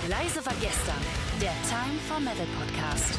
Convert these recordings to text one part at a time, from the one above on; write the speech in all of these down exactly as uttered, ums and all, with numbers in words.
Leise war gestern, der Time for Metal Podcast.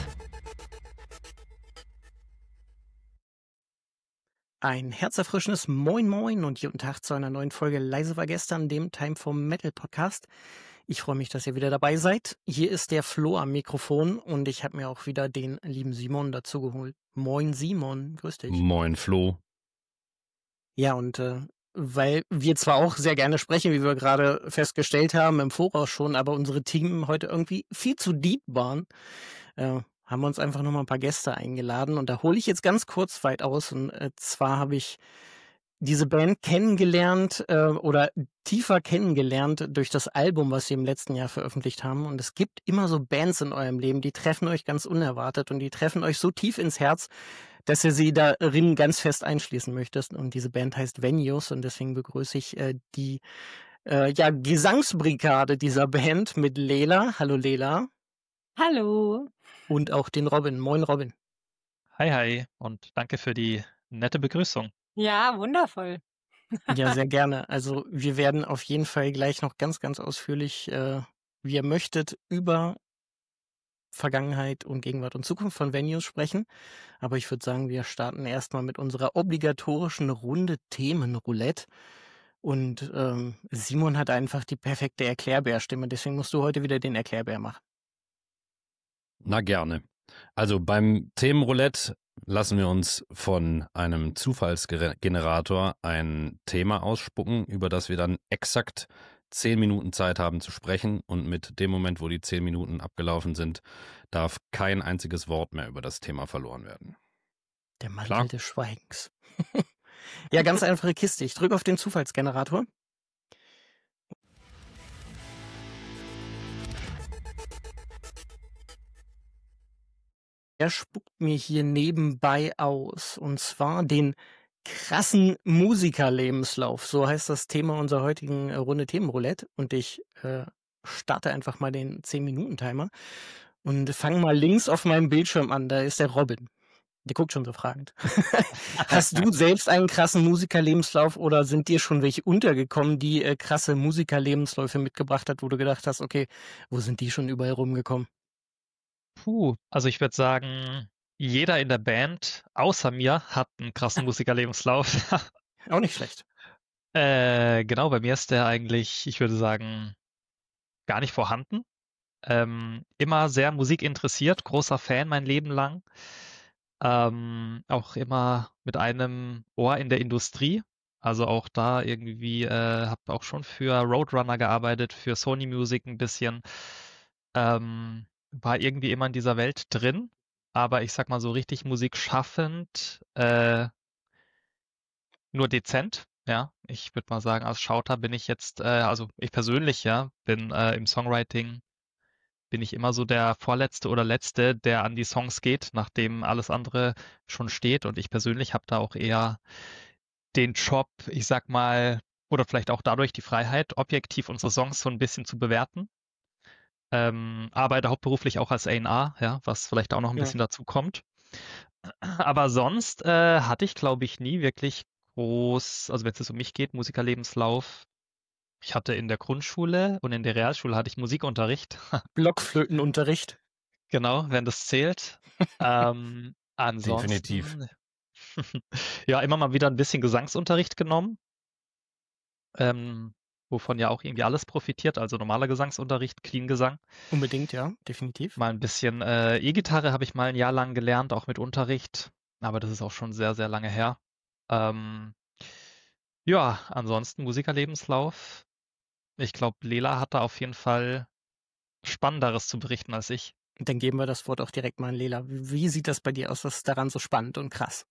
Ein herzerfrischendes Moin Moin und guten Tag zu einer neuen Folge Leise war gestern, dem Time for Metal Podcast. Ich freue mich, dass ihr wieder dabei seid. Hier ist der Flo am Mikrofon und ich habe mir auch wieder den lieben Simon dazu geholt. Moin Simon, grüß dich. Moin Flo. Ja, und äh, weil wir zwar auch sehr gerne sprechen, wie wir gerade festgestellt haben, im Voraus schon, aber unsere Themen heute irgendwie viel zu deep waren, äh, haben wir uns einfach nochmal ein paar Gäste eingeladen. Und da hole ich jetzt ganz kurz weit aus. Und äh, zwar habe ich diese Band kennengelernt äh, oder tiefer kennengelernt durch das Album, was sie im letzten Jahr veröffentlicht haben. Und es gibt immer so Bands in eurem Leben, die treffen euch ganz unerwartet und die treffen euch so tief ins Herz, dass ihr sie darin ganz fest einschließen möchtest. Und diese Band heißt Venues und deswegen begrüße ich äh, die äh, ja, Gesangsbrigade dieser Band mit Lela. Hallo Lela. Hallo. Und auch den Robin. Moin Robin. Hi, hi und danke für die nette Begrüßung. Ja, wundervoll. Ja, sehr gerne. Also wir werden auf jeden Fall gleich noch ganz, ganz ausführlich, äh, wie ihr möchtet, über Vergangenheit und Gegenwart und Zukunft von Venues sprechen. Aber ich würde sagen, wir starten erstmal mit unserer obligatorischen Runde Themenroulette. Und ähm, Simon hat einfach die perfekte Erklärbärstimme, deswegen musst du heute wieder den Erklärbär machen. Na gerne. Also beim Themenroulette lassen wir uns von einem Zufallsgenerator ein Thema ausspucken, über das wir dann exakt zehn Minuten Zeit haben zu sprechen. Und mit dem Moment, wo die zehn Minuten abgelaufen sind, darf kein einziges Wort mehr über das Thema verloren werden. Der Mantel Klar? des Schweigens. Ja, ganz einfache Kiste. Ich drücke auf den Zufallsgenerator. Er spuckt mir hier nebenbei aus. Und zwar den krassen Musikerlebenslauf. So heißt das Thema unserer heutigen äh, Runde Themenroulette. Und ich äh, starte einfach mal den zehn-Minuten-Timer und fange mal links auf meinem Bildschirm an. Da ist der Robin. Der guckt schon so fragend. Hast du selbst einen krassen Musikerlebenslauf oder sind dir schon welche untergekommen, die äh, krasse Musikerlebensläufe mitgebracht hat, wo du gedacht hast, okay, wo sind die schon überall rumgekommen? Puh, also ich würde sagen, jeder in der Band, außer mir, hat einen krassen Musikerlebenslauf. Auch nicht schlecht. äh, genau, bei mir ist der eigentlich, ich würde sagen, gar nicht vorhanden. Ähm, immer sehr musikinteressiert, großer Fan mein Leben lang. Ähm, auch immer mit einem Ohr in der Industrie. Also auch da irgendwie, äh, habe auch schon für Roadrunner gearbeitet, für Sony Music ein bisschen. Ähm, war irgendwie immer in dieser Welt drin, aber ich sag mal so richtig Musik schaffend, äh, nur dezent. Ja, ich würde mal sagen, als Schauter bin ich jetzt, äh, also ich persönlich, ja, bin äh, im Songwriting bin ich immer so der Vorletzte oder Letzte, der an die Songs geht, nachdem alles andere schon steht. Und ich persönlich habe da auch eher den Job, ich sag mal, oder vielleicht auch dadurch die Freiheit, objektiv unsere Songs so ein bisschen zu bewerten. Ähm, arbeite hauptberuflich auch als A und R, ja, was vielleicht auch noch ein Ja. bisschen dazu kommt. Aber sonst äh, hatte ich, glaube ich, nie wirklich groß, also wenn es jetzt um mich geht, Musikerlebenslauf. Ich hatte in der Grundschule und in der Realschule hatte ich Musikunterricht. Blockflötenunterricht. Genau, wenn das zählt. ähm, ansonsten, Definitiv. ja, immer mal wieder ein bisschen Gesangsunterricht genommen, ähm, wovon ja auch irgendwie alles profitiert, also normaler Gesangsunterricht, Clean-Gesang. Unbedingt, ja, definitiv. Mal ein bisschen äh, E-Gitarre habe ich mal ein Jahr lang gelernt, auch mit Unterricht, aber das ist auch schon sehr, sehr lange her. Ähm, ja, ansonsten Musikerlebenslauf. Ich glaube, Lela hat da auf jeden Fall Spannenderes zu berichten als ich. Dann geben wir das Wort auch direkt mal an Lela. Wie sieht das bei dir aus? Was ist daran so spannend und krass?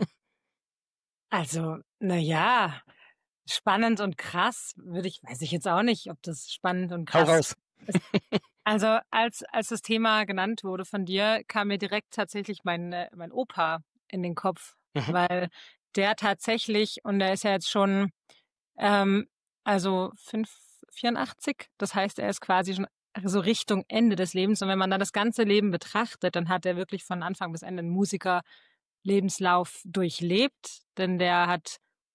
Also, na ja, spannend und krass würde ich, weiß ich jetzt auch nicht, ob das spannend und Hau krass raus. ist. Also, als, als das Thema genannt wurde von dir, kam mir direkt tatsächlich mein, äh, mein Opa in den Kopf, Mhm. weil der tatsächlich, und der ist ja jetzt schon, ähm, also fünf, vierundachtzig, das heißt, er ist quasi schon so Richtung Ende des Lebens. Und wenn man dann das ganze Leben betrachtet, dann hat er wirklich von Anfang bis Ende einen Musikerlebenslauf durchlebt, denn der hat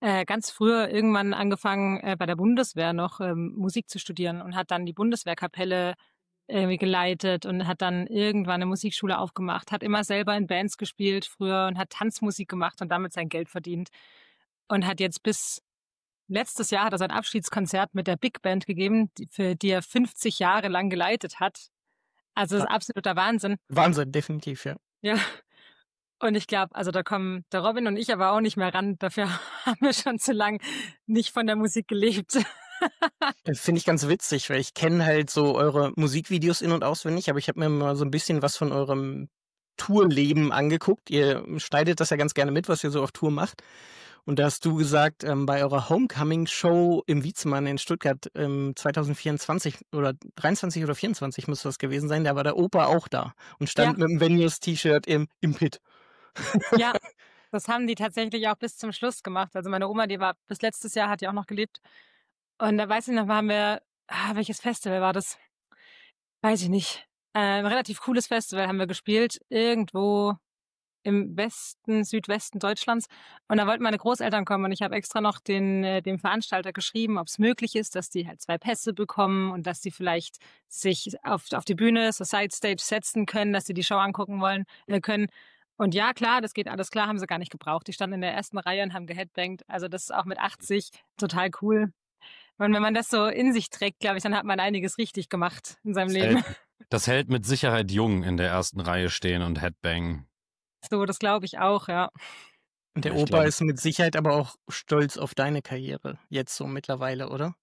äh, ganz früher irgendwann angefangen, äh, bei der Bundeswehr noch ähm, Musik zu studieren und hat dann die Bundeswehrkapelle irgendwie geleitet und hat dann irgendwann eine Musikschule aufgemacht, hat immer selber in Bands gespielt früher und hat Tanzmusik gemacht und damit sein Geld verdient und hat jetzt bis letztes Jahr hat er sein Abschiedskonzert mit der Big Band gegeben, die, für die er fünfzig Jahre lang geleitet hat. Also das ist absoluter Wahnsinn. Wahnsinn, definitiv, ja. Ja. Und ich glaube, also da kommen der Robin und ich aber auch nicht mehr ran. Dafür haben wir schon zu lang nicht von der Musik gelebt. Finde ich ganz witzig, weil ich kenne halt so eure Musikvideos in- und auswendig, aber ich habe mir mal so ein bisschen was von eurem Tourleben angeguckt. Ihr schneidet das ja ganz gerne mit, was ihr so auf Tour macht. Und da hast du gesagt, ähm, bei eurer Homecoming-Show im Wietzemann in Stuttgart ähm, zwanzig vierundzwanzig oder dreiundzwanzig oder vierundzwanzig muss das gewesen sein, da war der Opa auch da und stand Ja. mit dem Venues-T-Shirt im, im Pit. Ja, das haben die tatsächlich auch bis zum Schluss gemacht. Also meine Oma, die war bis letztes Jahr, hat die auch noch gelebt. Und da weiß ich noch, haben wir, ah, welches Festival war das? Weiß ich nicht. Äh, ein relativ cooles Festival haben wir gespielt, irgendwo im Westen, Südwesten Deutschlands. Und da wollten meine Großeltern kommen und ich habe extra noch den, äh, dem Veranstalter geschrieben, ob es möglich ist, dass die halt zwei Pässe bekommen und dass die vielleicht sich auf, auf die Bühne, so Side Stage setzen können, dass sie die Show angucken wollen, äh, können. Und ja, klar, das geht alles klar, haben sie gar nicht gebraucht. Die standen in der ersten Reihe und haben geheadbangt. Also das ist auch mit achtzig total cool. Und wenn man das so in sich trägt, glaube ich, dann hat man einiges richtig gemacht in seinem Das Leben. hält, das hält mit Sicherheit jung in der ersten Reihe stehen und Headbang. So, das glaube ich auch, ja. Und der Ich Opa glaube- ist mit Sicherheit aber auch stolz auf deine Karriere, jetzt so mittlerweile, oder?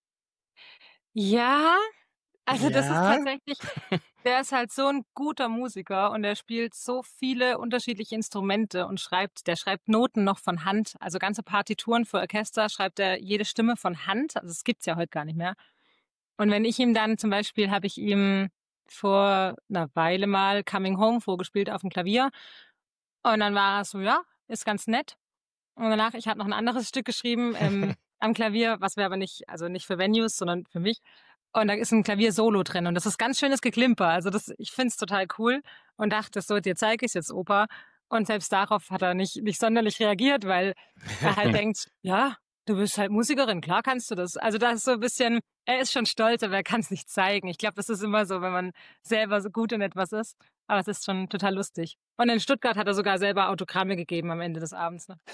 Ja, also das ist Ja? tatsächlich, der ist halt so ein guter Musiker und er spielt so viele unterschiedliche Instrumente und schreibt, der schreibt Noten noch von Hand, also ganze Partituren für Orchester schreibt er jede Stimme von Hand, also das gibt's ja heute gar nicht mehr. Und wenn ich ihm dann zum Beispiel, habe ich ihm vor einer Weile mal Coming Home vorgespielt auf dem Klavier und dann war er so, ja, ist ganz nett. Und danach, ich habe noch ein anderes Stück geschrieben ähm, am Klavier, was wir aber nicht, also nicht für Venues, sondern für mich. Und da ist ein Klavier-Solo drin und das ist ganz schönes Geklimper. Also das, ich finde es total cool und dachte so, dir zeige ich jetzt, Opa. Und selbst darauf hat er nicht, nicht sonderlich reagiert, weil er halt denkt, ja, du bist halt Musikerin, klar kannst du das. Also da ist so ein bisschen, er ist schon stolz, aber er kann es nicht zeigen. Ich glaube, das ist immer so, wenn man selber so gut in etwas ist. Aber es ist schon total lustig. Und in Stuttgart hat er sogar selber Autogramme gegeben am Ende des Abends. Ne?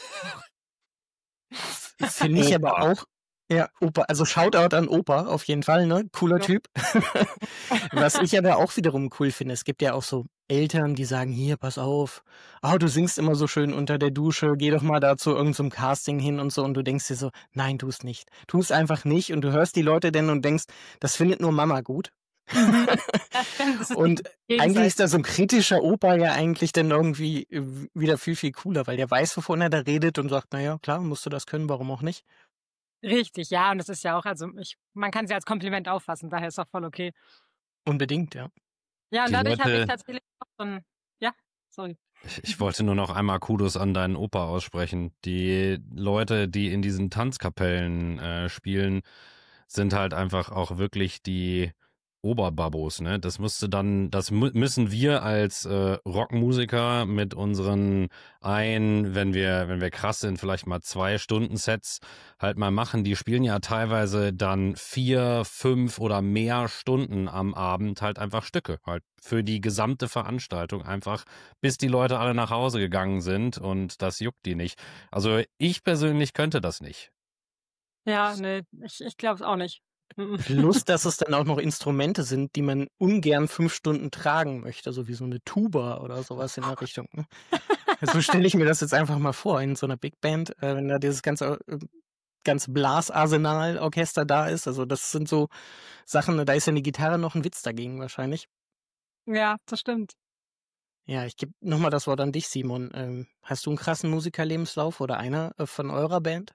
Finde ich aber Opa. auch, ja, Opa, also Shoutout an Opa auf jeden Fall, ne? Cooler Ja. Typ. Was ich aber auch wiederum cool finde, es gibt ja auch so Eltern, die sagen, hier, pass auf, oh, du singst immer so schön unter der Dusche, geh doch mal da zu irgendeinem Casting hin und so und du denkst dir so, nein, tu es nicht. Tu es einfach nicht und du hörst die Leute denn und denkst, das findet nur Mama gut. Das stimmt, das ist Und eigentlich gegenseitig. ist da so ein kritischer Opa ja eigentlich dann irgendwie äh, wieder viel, viel cooler, weil der weiß, wovon er da redet und sagt, naja, klar, musst du das können, warum auch nicht. Richtig, ja, und das ist ja auch, also ich, man kann es ja als Kompliment auffassen, daher ist auch voll okay. Unbedingt, ja. Ja, und Die dadurch habe ich Leute- tatsächlich auch so ein, ja, sorry. Ich, ich wollte nur noch einmal Kudos an deinen Opa aussprechen. Die Leute, die in diesen Tanzkapellen äh, spielen, sind halt einfach auch wirklich die Oberbabos, ne? Das musste dann, das mu müssen wir als äh, Rockmusiker mit unseren ein, wenn wir, wenn wir krass sind, vielleicht mal zwei Stunden Sets halt mal machen. Die spielen ja teilweise dann vier, fünf oder mehr Stunden am Abend halt einfach Stücke, halt für die gesamte Veranstaltung einfach, bis die Leute alle nach Hause gegangen sind und das juckt die nicht. Also ich persönlich könnte das nicht. Ja, nee, ich, ich glaube es auch nicht. Mhm. Plus, dass es dann auch noch Instrumente sind, die man ungern fünf Stunden tragen möchte, so wie so eine Tuba oder sowas in der Richtung. Ne? So stelle ich mir das jetzt einfach mal vor, in so einer Big Band, äh, wenn da dieses ganze, äh, ganze Blasarsenal-Orchester da ist. Also das sind so Sachen, da ist ja eine Gitarre noch ein Witz dagegen wahrscheinlich. Ja, das stimmt. Ja, ich gebe nochmal das Wort an dich, Simon. Ähm, hast du einen krassen Musikerlebenslauf oder einer äh, von eurer Band?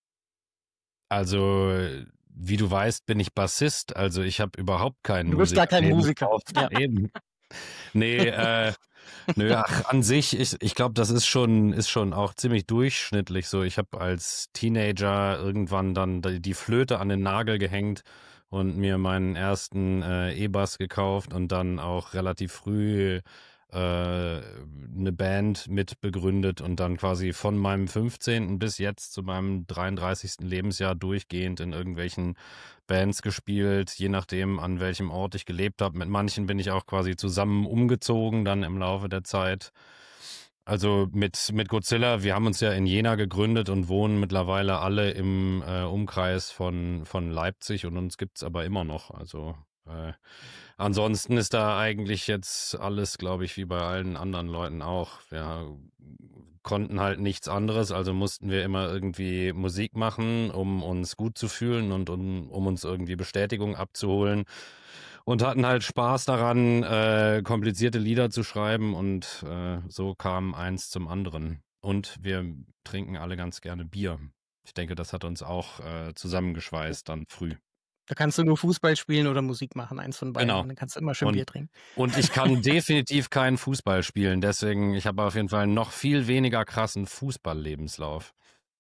Also, wie du weißt, bin ich Bassist, also ich habe überhaupt keinen Du bist gar kein Musiker. Musikerlebenslauf. Ja. Eben. Nee, äh, nö, ach, an sich, ich, ich glaube, das ist schon, ist schon auch ziemlich durchschnittlich so. Ich habe als Teenager irgendwann dann die die Flöte an den Nagel gehängt und mir meinen ersten äh, E-Bass gekauft und dann auch relativ früh äh, eine Band mit begründet und dann quasi von meinem fünfzehnten bis jetzt zu meinem dreiunddreißigsten Lebensjahr durchgehend in irgendwelchen Bands gespielt, je nachdem, an welchem Ort ich gelebt habe. Mit manchen bin ich auch quasi zusammen umgezogen dann im Laufe der Zeit. Also mit, mit Godzilla, wir haben uns ja in Jena gegründet und wohnen mittlerweile alle im äh, Umkreis von, von Leipzig und uns gibt's aber immer noch. Also äh, ansonsten ist da eigentlich jetzt alles, glaube ich, wie bei allen anderen Leuten auch. Wir konnten halt nichts anderes, also mussten wir immer irgendwie Musik machen, um uns gut zu fühlen und um, um uns irgendwie Bestätigung abzuholen. Und hatten halt Spaß daran, äh, komplizierte Lieder zu schreiben und äh, so kam eins zum anderen. Und wir trinken alle ganz gerne Bier. Ich denke, das hat uns auch äh, zusammengeschweißt dann früh. Da kannst du nur Fußball spielen oder Musik machen, eins von beiden. Genau. Und dann kannst du immer schön Und- Bier trinken. Und ich kann definitiv keinen Fußball spielen, deswegen, ich habe auf jeden Fall noch viel weniger krassen Fußballlebenslauf.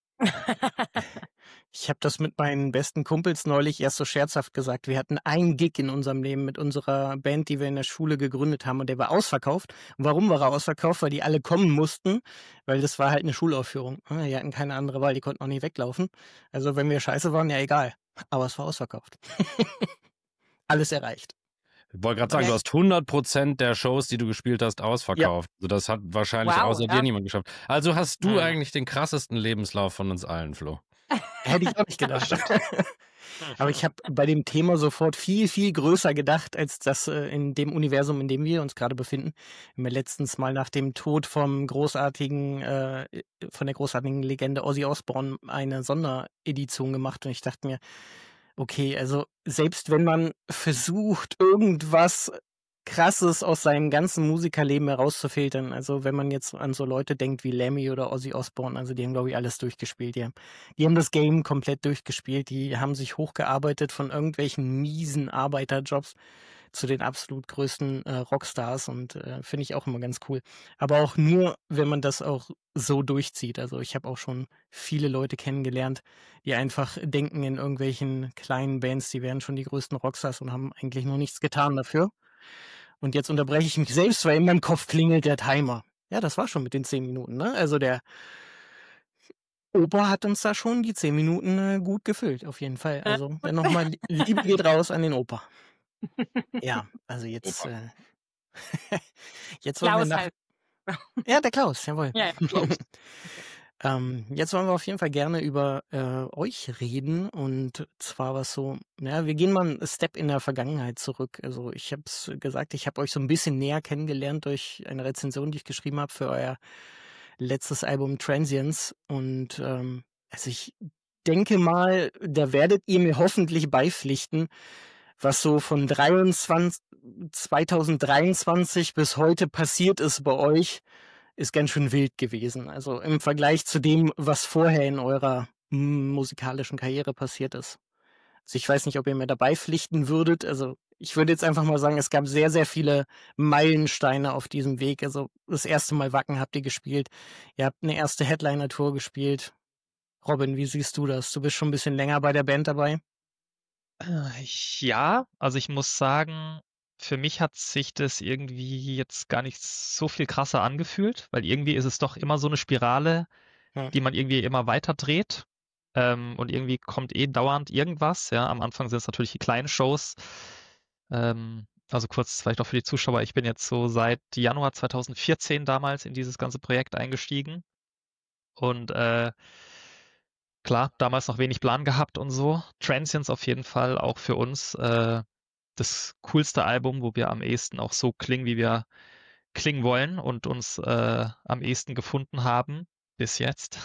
Ich habe das mit meinen besten Kumpels neulich erst so scherzhaft gesagt. Wir hatten einen Gig in unserem Leben mit unserer Band, die wir in der Schule gegründet haben, und der war ausverkauft. Und warum war er ausverkauft? Weil die alle kommen mussten, weil das war halt eine Schulaufführung. Die hatten keine andere Wahl, die konnten auch nicht weglaufen. Also wenn wir scheiße waren, ja egal. Aber es war ausverkauft. Alles erreicht. Ich wollte gerade sagen, Ja. du hast hundert Prozent der Shows, die du gespielt hast, ausverkauft. Also das hat wahrscheinlich Wow, außer ja. dir niemand geschafft. Also hast du Mhm. eigentlich den krassesten Lebenslauf von uns allen, Flo. Hätte ich auch nicht gedacht. Aber ich habe bei dem Thema sofort viel, viel größer gedacht, als das äh, in dem Universum, in dem wir uns gerade befinden. Wir haben ja letztens mal nach dem Tod vom großartigen, äh, von der großartigen Legende Ozzy Osbourne eine Sonderedition gemacht und ich dachte mir, okay, also selbst wenn man versucht, irgendwas Krasses aus seinem ganzen Musikerleben herauszufiltern, also wenn man jetzt an so Leute denkt wie Lemmy oder Ozzy Osbourne, also die haben, glaube ich, alles durchgespielt. Die haben, die haben das Game komplett durchgespielt. Die haben sich hochgearbeitet von irgendwelchen miesen Arbeiterjobs zu den absolut größten äh, Rockstars und äh, finde ich auch immer ganz cool. Aber auch nur, wenn man das auch so durchzieht. Also ich habe auch schon viele Leute kennengelernt, die einfach denken in irgendwelchen kleinen Bands, die wären schon die größten Rockstars und haben eigentlich noch nichts getan dafür. Und jetzt unterbreche ich mich selbst, weil in meinem Kopf klingelt der Timer. Ja, das war schon mit den zehn Minuten, ne? Also der Opa hat uns da schon die zehn Minuten äh, gut gefüllt, auf jeden Fall. Also dann nochmal, Liebe geht raus an den Opa. Ja, also jetzt, äh, jetzt wollen wir Klaus nach... halt. Ja, der Klaus, jawohl. Ja, ja. Ähm, jetzt wollen wir auf jeden Fall gerne über äh, euch reden und zwar was so, ja, wir gehen mal einen Step in der Vergangenheit zurück. Also ich habe es gesagt, ich habe euch so ein bisschen näher kennengelernt durch eine Rezension, die ich geschrieben habe für euer letztes Album Transience und ähm, also ich denke mal, da werdet ihr mir hoffentlich beipflichten, was so von dreiundzwanzig, zweitausenddreiundzwanzig bis heute passiert ist bei euch, ist ganz schön wild gewesen. Also im Vergleich zu dem, was vorher in eurer mm, musikalischen Karriere passiert ist. Also ich weiß nicht, ob ihr mir dabei pflichten würdet. Also ich würde jetzt einfach mal sagen, es gab sehr, sehr viele Meilensteine auf diesem Weg. Also das erste Mal Wacken habt ihr gespielt. Ihr habt eine erste Headliner-Tour gespielt. Robin, wie siehst du das? Du bist schon ein bisschen länger bei der Band dabei. Äh, Ja, also ich muss sagen, für mich hat sich das irgendwie jetzt gar nicht so viel krasser angefühlt, weil irgendwie ist es doch immer so eine Spirale, Ja. die man irgendwie immer weiter dreht. Ähm, und irgendwie kommt eh dauernd irgendwas. Ja, am Anfang sind es natürlich die kleinen Shows. Ähm, also kurz vielleicht auch für die Zuschauer, ich bin jetzt so seit Januar zweitausendvierzehn damals in dieses ganze Projekt eingestiegen. Und äh, klar, damals noch wenig Plan gehabt und so. Transience auf jeden Fall auch für uns äh, das coolste Album, wo wir am ehesten auch so klingen, wie wir klingen wollen und uns äh, am ehesten gefunden haben bis jetzt.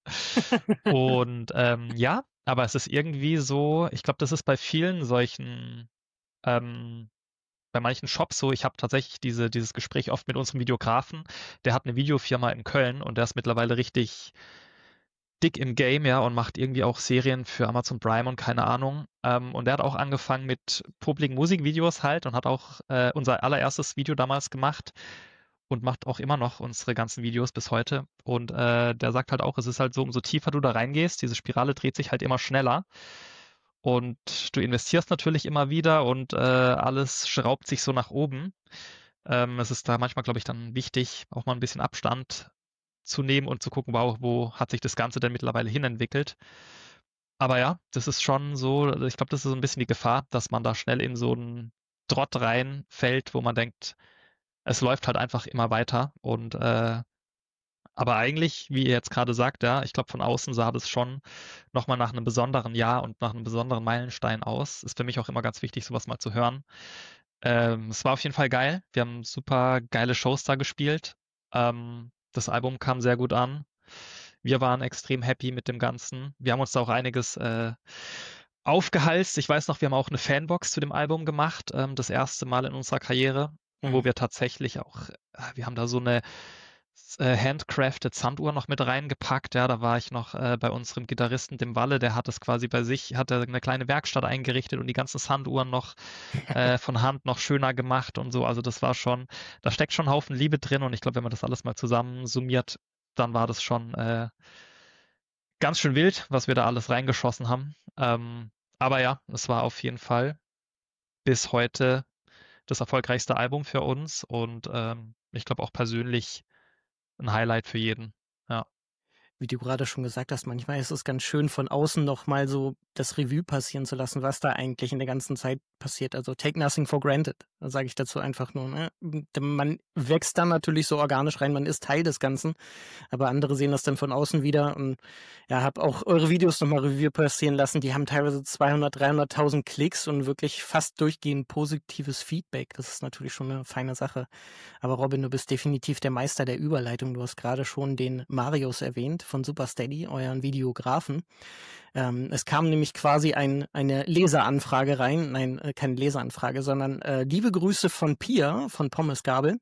Und ähm, ja, aber es ist irgendwie so, ich glaube, das ist bei vielen solchen, ähm, bei manchen Shops so, ich habe tatsächlich diese, dieses Gespräch oft mit unserem Videografen, der hat eine Videofirma in Köln und der ist mittlerweile richtig dick im Game, ja, und macht irgendwie auch Serien für Amazon Prime und keine Ahnung. Ähm, und der hat auch angefangen mit publiken Musikvideos halt und hat auch äh, unser allererstes Video damals gemacht und macht auch immer noch unsere ganzen Videos bis heute. Und äh, der sagt halt auch, es ist halt so, umso tiefer du da reingehst, diese Spirale dreht sich halt immer schneller. Und du investierst natürlich immer wieder und äh, alles schraubt sich so nach oben. Ähm, es ist da manchmal, glaube ich, dann wichtig, auch mal ein bisschen Abstand zu nehmen und zu gucken, wow, wo hat sich das Ganze denn mittlerweile hinentwickelt. Aber ja, das ist schon so, also ich glaube, das ist so ein bisschen die Gefahr, dass man da schnell in so einen Trott reinfällt, wo man denkt, es läuft halt einfach immer weiter. Und äh, aber eigentlich, wie ihr jetzt gerade sagt, ja, ich glaube, von außen sah das schon nochmal nach einem besonderen Jahr und nach einem besonderen Meilenstein aus. Ist für mich auch immer ganz wichtig, sowas mal zu hören. Ähm, es war auf jeden Fall geil. Wir haben super geile Shows da gespielt. Ähm, das Album kam sehr gut an. Wir waren extrem happy mit dem Ganzen. Wir haben uns da auch einiges äh, aufgehalst. Ich weiß noch, wir haben auch eine Fanbox zu dem Album gemacht, ähm, das erste Mal in unserer Karriere, wo Mhm. wir tatsächlich auch, äh, wir haben da so eine äh, handcrafted Sanduhr noch mit reingepackt. Ja, da war ich noch äh, bei unserem Gitarristen, dem Walle, der hat es quasi bei sich, hat er eine kleine Werkstatt eingerichtet und die ganzen Sanduhren noch äh, von Hand noch schöner gemacht und so. Also das war schon, da steckt schon ein Haufen Liebe drin und ich glaube, wenn man das alles mal zusammen summiert, dann war das schon äh, ganz schön wild, was wir da alles reingeschossen haben. Ähm, aber ja, es war auf jeden Fall bis heute das erfolgreichste Album für uns und ähm, ich glaube auch persönlich ein Highlight für jeden. Ja. Wie du gerade schon gesagt hast, manchmal ist es ganz schön, von außen noch mal so das Revue passieren zu lassen, was da eigentlich in der ganzen Zeit passiert. Also take nothing for granted, da sage ich dazu einfach nur. Ne? Man wächst dann natürlich so organisch rein, man ist Teil des Ganzen, aber andere sehen das dann von außen wieder und ja, habe auch eure Videos nochmal Revue passieren lassen. Die haben teilweise zweihundert, dreihunderttausend Klicks und wirklich fast durchgehend positives Feedback. Das ist natürlich schon eine feine Sache. Aber Robin, du bist definitiv der Meister der Überleitung. Du hast gerade schon den Marius erwähnt von Super Steady, euren Videografen. Ähm, es kam nämlich quasi ein, eine Leseranfrage rein. Nein, äh, keine Leseranfrage, sondern äh, liebe Grüße von Pia von Pommesgabel.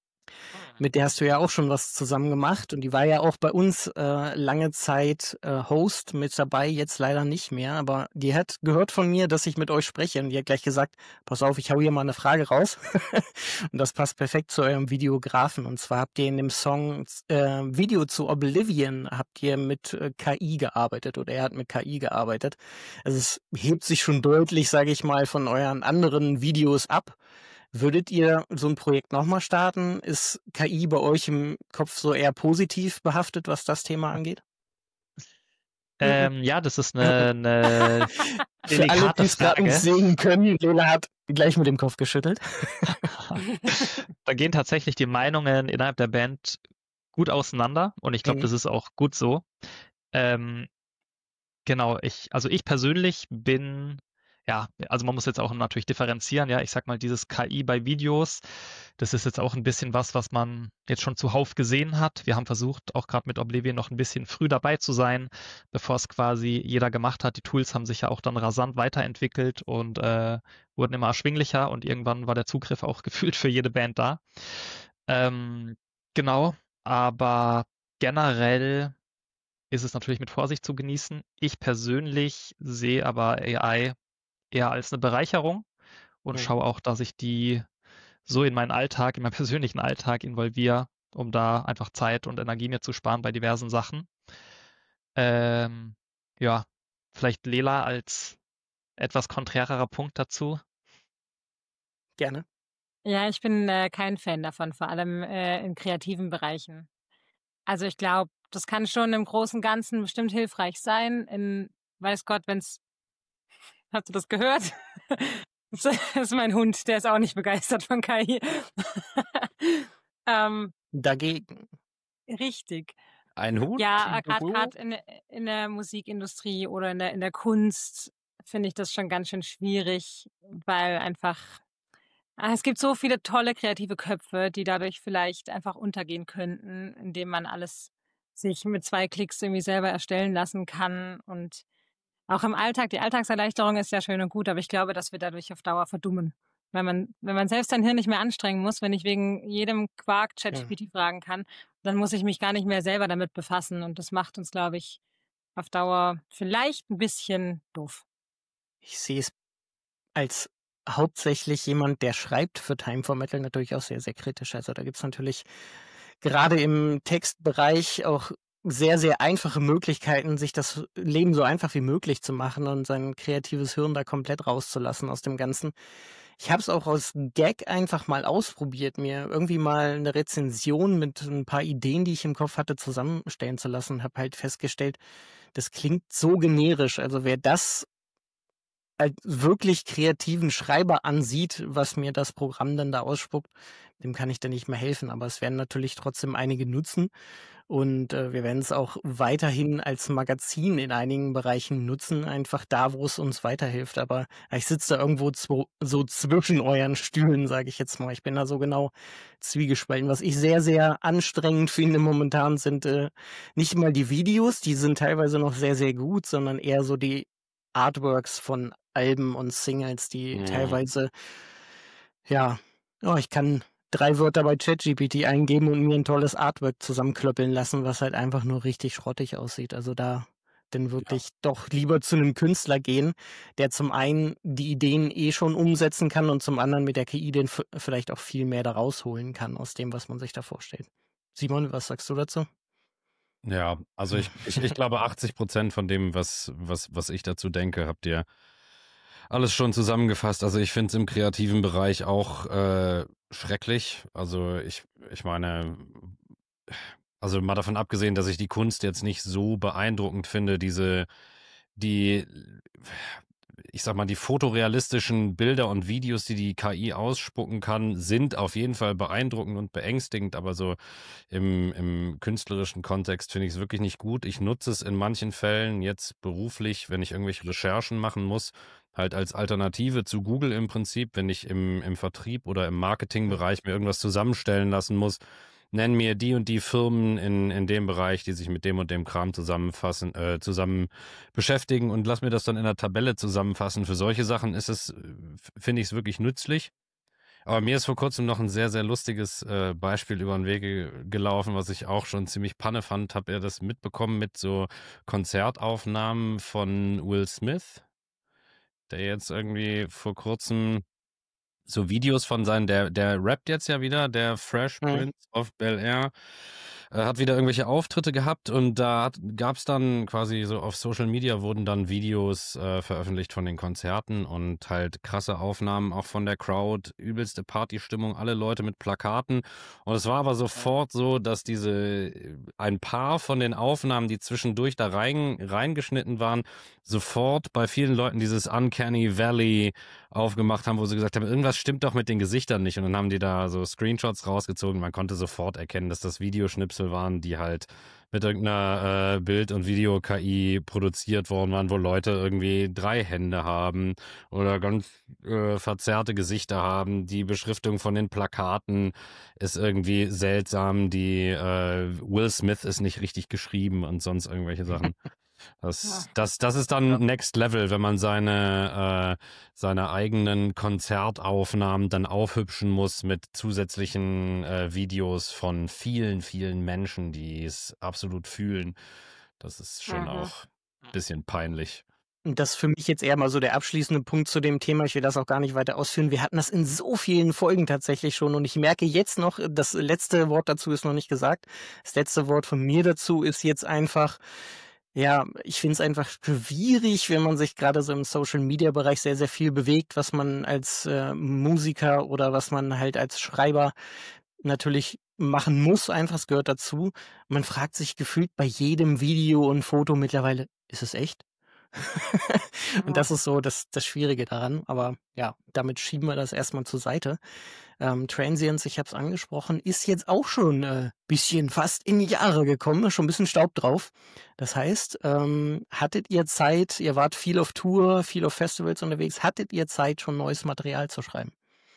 Mit der hast du ja auch schon was zusammen gemacht und die war ja auch bei uns äh, lange Zeit äh, Host mit dabei, jetzt leider nicht mehr, aber die hat gehört von mir, dass ich mit euch spreche und die hat gleich gesagt, pass auf, ich hau hier mal eine Frage raus und das passt perfekt zu eurem Videografen und zwar habt ihr in dem Song äh, Video zu Oblivion habt ihr mit äh, K I gearbeitet oder er hat mit K I gearbeitet. Also es hebt sich schon deutlich, sage ich mal, von euren anderen Videos ab. Würdet ihr so ein Projekt nochmal starten? Ist K I bei euch im Kopf so eher positiv behaftet, was das Thema angeht? Ähm, ja, das ist eine, eine Für alle, delikate die es gerade nicht Frage. sehen können, Lela hat gleich mit dem Kopf geschüttelt. Da gehen tatsächlich die Meinungen innerhalb der Band gut auseinander und ich glaube, Mhm. das ist auch gut so. Ähm, genau, ich, also ich persönlich bin, ja, also man muss jetzt auch natürlich differenzieren, ja, ich sag mal, dieses K I bei Videos, das ist jetzt auch ein bisschen was, was man jetzt schon zuhauf gesehen hat. Wir haben versucht, auch gerade mit Oblivion noch ein bisschen früh dabei zu sein, bevor es quasi jeder gemacht hat. Die Tools haben sich ja auch dann rasant weiterentwickelt und äh, wurden immer erschwinglicher und irgendwann war der Zugriff auch gefühlt für jede Band da. Ähm, genau, aber generell ist es natürlich mit Vorsicht zu genießen. Ich persönlich sehe aber A I eher als eine Bereicherung und Mhm. schaue auch, dass ich die so in meinen Alltag, in meinen persönlichen Alltag involviere, um da einfach Zeit und Energie mir zu sparen bei diversen Sachen. Ähm, ja, vielleicht Lela als etwas konträrer Punkt dazu. Gerne. Ja, ich bin äh, kein Fan davon, vor allem äh, in kreativen Bereichen. Also ich glaube, das kann schon im Großen und Ganzen bestimmt hilfreich sein. In, weiß Gott, wenn's, hast du das gehört? Das ist mein Hund, der ist auch nicht begeistert von K I. ähm, Dagegen. richtig. Ein Hut? Ja, gerade gerade in, in der Musikindustrie oder in der, in der Kunst finde ich das schon ganz schön schwierig, weil einfach ah, es gibt so viele tolle kreative Köpfe, die dadurch vielleicht einfach untergehen könnten, indem man alles sich mit zwei Klicks irgendwie selber erstellen lassen kann. Und auch im Alltag, die Alltagserleichterung ist ja schön und gut, aber ich glaube, dass wir dadurch auf Dauer verdummen. Wenn man, wenn man selbst sein Hirn nicht mehr anstrengen muss, wenn ich wegen jedem Quark Ja. ChatGPT fragen kann, dann muss ich mich gar nicht mehr selber damit befassen. Und das macht uns, glaube ich, auf Dauer vielleicht ein bisschen doof. Ich sehe es als hauptsächlich jemand, der schreibt für Time for Metal, natürlich auch sehr, sehr kritisch. Also da gibt es natürlich gerade im Textbereich auch sehr, sehr einfache Möglichkeiten, sich das Leben so einfach wie möglich zu machen und sein kreatives Hirn da komplett rauszulassen aus dem Ganzen. Ich habe es auch aus Gag einfach mal ausprobiert, mir irgendwie mal eine Rezension mit ein paar Ideen, die ich im Kopf hatte, zusammenstellen zu lassen. Habe halt festgestellt, das klingt so generisch. Also wer das als wirklich kreativen Schreiber ansieht, was mir das Programm dann da ausspuckt, dem kann ich dann nicht mehr helfen. Aber es werden natürlich trotzdem einige nutzen. Und äh, wir werden es auch weiterhin als Magazin in einigen Bereichen nutzen, einfach da, wo es uns weiterhilft. Aber ich sitze da irgendwo zwo- so zwischen euren Stühlen, sage ich jetzt mal. Ich bin da so genau zwiegespalten. Was ich sehr, sehr anstrengend finde momentan sind äh, nicht mal die Videos, die sind teilweise noch sehr, sehr gut, sondern eher so die Artworks von Alben und Singles, die Mhm. teilweise, ja, oh, ich kann drei Wörter bei ChatGPT eingeben und mir ein tolles Artwork zusammenklöppeln lassen, was halt einfach nur richtig schrottig aussieht. Also da dann wirklich doch lieber zu einem Künstler gehen, der zum einen die Ideen eh schon umsetzen kann und zum anderen mit der K I dann f- vielleicht auch viel mehr da rausholen kann aus dem, was man sich da vorstellt. Simon, was sagst du dazu? Ja, also ich, ich, ich glaube, achtzig Prozent von dem, was, was, was ich dazu denke, habt ihr alles schon zusammengefasst. Also ich finde es im kreativen Bereich auch äh, schrecklich. Also ich, ich meine, also mal davon abgesehen, dass ich die Kunst jetzt nicht so beeindruckend finde, diese, die, ich sag mal, die fotorealistischen Bilder und Videos, die die K I ausspucken kann, sind auf jeden Fall beeindruckend und beängstigend, aber so im, im künstlerischen Kontext finde ich es wirklich nicht gut. Ich nutze es in manchen Fällen jetzt beruflich, wenn ich irgendwelche Recherchen machen muss, halt als Alternative zu Google im Prinzip, wenn ich im, im Vertrieb oder im Marketingbereich mir irgendwas zusammenstellen lassen muss. Nenn mir die und die Firmen in, in dem Bereich, die sich mit dem und dem Kram zusammenfassen, äh, zusammen beschäftigen und lass mir das dann in einer Tabelle zusammenfassen. Für solche Sachen ist es, äh, finde ich es wirklich nützlich. Aber mir ist vor kurzem noch ein sehr, sehr lustiges äh, Beispiel über den Weg ge- gelaufen, was ich auch schon ziemlich Panne fand. Habt ihr das mitbekommen mit so Konzertaufnahmen von Will Smith, der jetzt irgendwie vor kurzem so Videos von seinen, der, der rappt jetzt ja wieder, der Fresh Mhm. Prince of Bel-Air, äh, hat wieder irgendwelche Auftritte gehabt und da gab es dann quasi so auf Social Media wurden dann Videos äh, veröffentlicht von den Konzerten und halt krasse Aufnahmen auch von der Crowd, übelste Partystimmung, alle Leute mit Plakaten und es war aber sofort so, dass diese, ein paar von den Aufnahmen, die zwischendurch da rein, reingeschnitten waren, sofort bei vielen Leuten dieses Uncanny Valley aufgemacht haben, wo sie gesagt haben, irgendwas stimmt doch mit den Gesichtern nicht. Und dann haben die da so Screenshots rausgezogen. Man konnte sofort erkennen, dass das Videoschnipsel waren, die halt mit irgendeiner äh, Bild- und Video-K I produziert worden waren, wo Leute irgendwie drei Hände haben oder ganz äh, verzerrte Gesichter haben. Die Beschriftung von den Plakaten ist irgendwie seltsam. Die äh, Will Smith ist nicht richtig geschrieben und sonst irgendwelche Sachen. Das, das, das ist dann Ja. Next Level, wenn man seine, äh, seine eigenen Konzertaufnahmen dann aufhübschen muss mit zusätzlichen äh, Videos von vielen, vielen Menschen, die es absolut fühlen. Das ist schon Mhm. auch ein bisschen peinlich. Und das ist für mich jetzt eher mal so der abschließende Punkt zu dem Thema. Ich will das auch gar nicht weiter ausführen. Wir hatten das in so vielen Folgen tatsächlich schon und ich merke jetzt noch, das letzte Wort dazu ist noch nicht gesagt. Das letzte Wort von mir dazu ist jetzt einfach, ja, ich finde es einfach schwierig, wenn man sich gerade so im Social-Media-Bereich sehr, sehr viel bewegt, was man als äh, Musiker oder was man halt als Schreiber natürlich machen muss, einfach, es gehört dazu. Man fragt sich gefühlt bei jedem Video und Foto mittlerweile, ist es echt? Und das ist so das, das Schwierige daran. Aber ja, damit schieben wir das erstmal zur Seite. Ähm, Transients, ich habe es angesprochen, ist jetzt auch schon ein äh, bisschen fast in die Jahre gekommen, ist schon ein bisschen Staub drauf. Das heißt, ähm, hattet ihr Zeit, ihr wart viel auf Tour, viel auf Festivals unterwegs, hattet ihr Zeit, schon neues Material zu schreiben?